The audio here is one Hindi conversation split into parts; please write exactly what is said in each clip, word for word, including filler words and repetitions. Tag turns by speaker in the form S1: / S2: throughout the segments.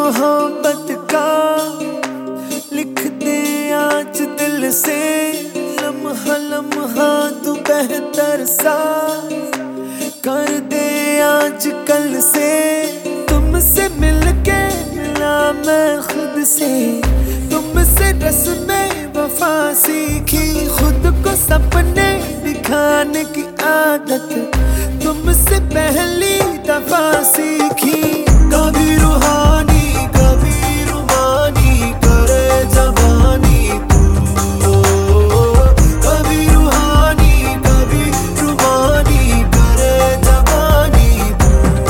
S1: मोहब्बत का लिख दे आज दिल से, लम्हा लम्हा तू बेहतर सा कर दे आज कल से। तुमसे मिलके मिला मैं खुद से, तुमसे रस्में वफा सीखी, खुद को सपने दिखाने की आदत तुमसे पहली दफा सीखी। कभी रूहानी कभी रुमानी करे जवानी तू, कभी रूहानी कभी रुमानी करे जवानी तू।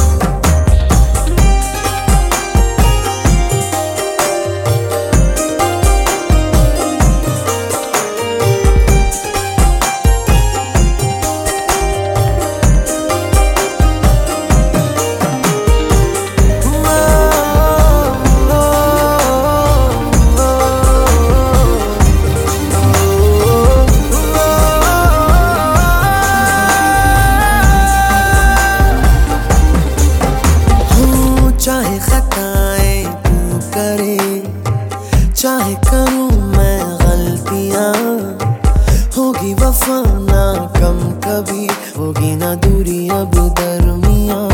S1: चाहे खताएं तू करे, चाहे करूं मैं गलतियां, होगी वफा ना कम कभी, होगी ना दूरी अब दरमियां।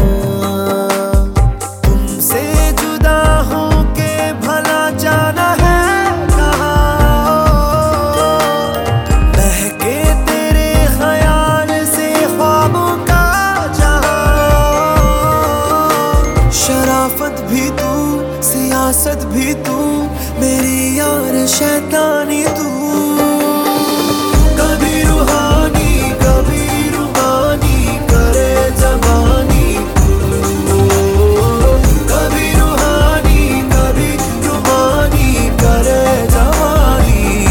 S1: तुमसे जुदा होके भला जाना है कहाँ, बहके तेरे ख्याल से ख्वाबों का जहां। शराफत भी तू सियासत भी तू, मेरी यार शैतानी तू। कभी रूहानी कभी रुमानी करे जवानी तू, कभी रूहानी कभी रुमानी करे जवानी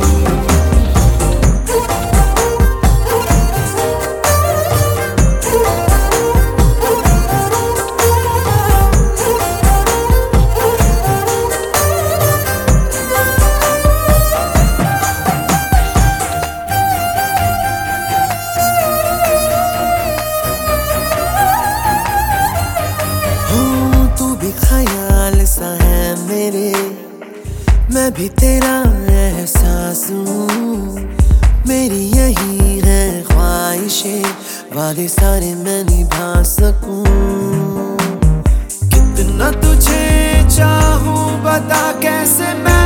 S1: ख्याल सा है मेरे, मैं भी तेरा एहसास हूँ। मेरी यही है ख्वाहिशें, वादे सारे मैं निभा सकूं। कितना तुझे चाहूँ बता कैसे मैं